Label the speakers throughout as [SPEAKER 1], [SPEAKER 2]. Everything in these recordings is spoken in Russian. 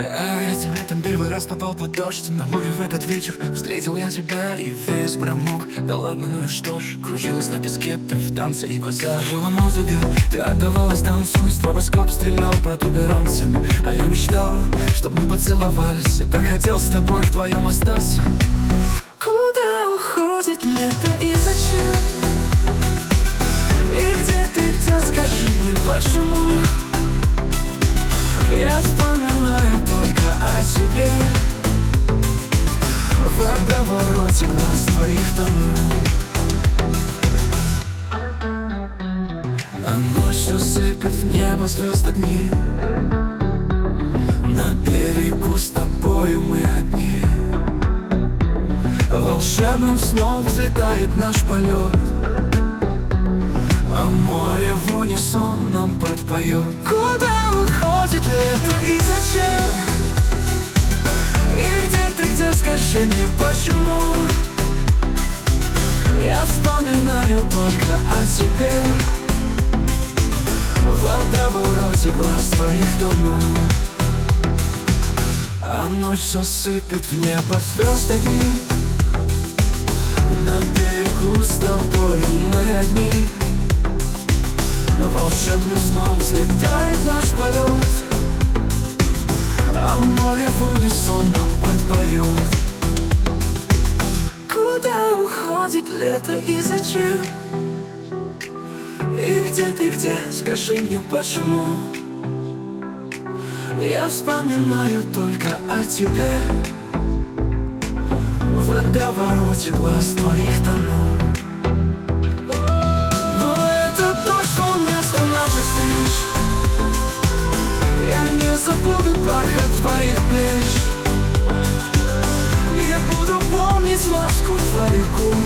[SPEAKER 1] Этим летом первый раз попал под дождь. На море в этот вечер встретил я тебя и весь промок. Да ладно, ну и что ж, кружилась на песке, ты в танце и глаза жила музыка. Ты отдавалась танцу, стробоскоп стрелял протуберанцами. А я мечтал, чтобы мы поцеловались. Я так хотел с тобой вдвоем остаться. Куда уходит лето и зачем? И где ты, скажи мне, почему? Я вспоминаю только о тебе. В водовороте глаз твоих тону. А ночью сыпет в небо звезд огни. На берегу с тобою мы одни. Волшебным сном взлетает наш полет, а море в унисон нам подпоет. Куда уходит лето и зачем? И где, скажи мне, почему? Я вспоминаю только о тебе. В водовороте глаз твоих тону. А ночь все сыпет в небо звезд огни. На берегу с тобой мы одни. Волшебным сном взлетает наш полет, а море в унисон нам подпоет. Куда уходит лето и зачем? И где, скажи мне, почему? Я вспоминаю только о тебе. В водовороте глаз твоих тону. Я не забуду бархат твоих плеч. Я буду помнить ласку твоих губ.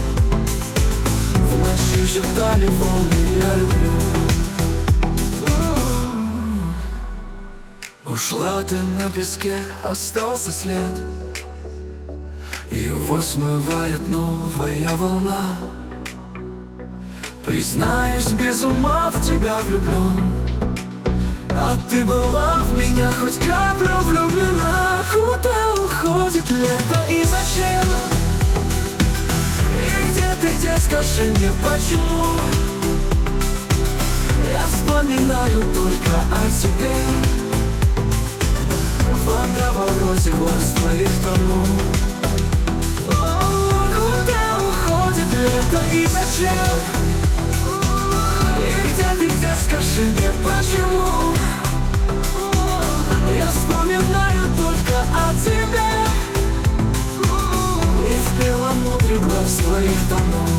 [SPEAKER 1] В ночи шептали волны, я люблю. Ушла ты на песке, остался след. Его смывает новая волна. Признаюсь, без ума в тебя влюблен. А ты была в меня хоть каплю влюблена. Куда уходит лето и зачем? И где, скажи мне, почему? Я вспоминаю только о тебе. В водовороте глаз твоих тону. Куда уходит лето и зачем? И где, скажи мне, почему? Я вспоминаю только о тебе. И в белом море глаз твоих тонов.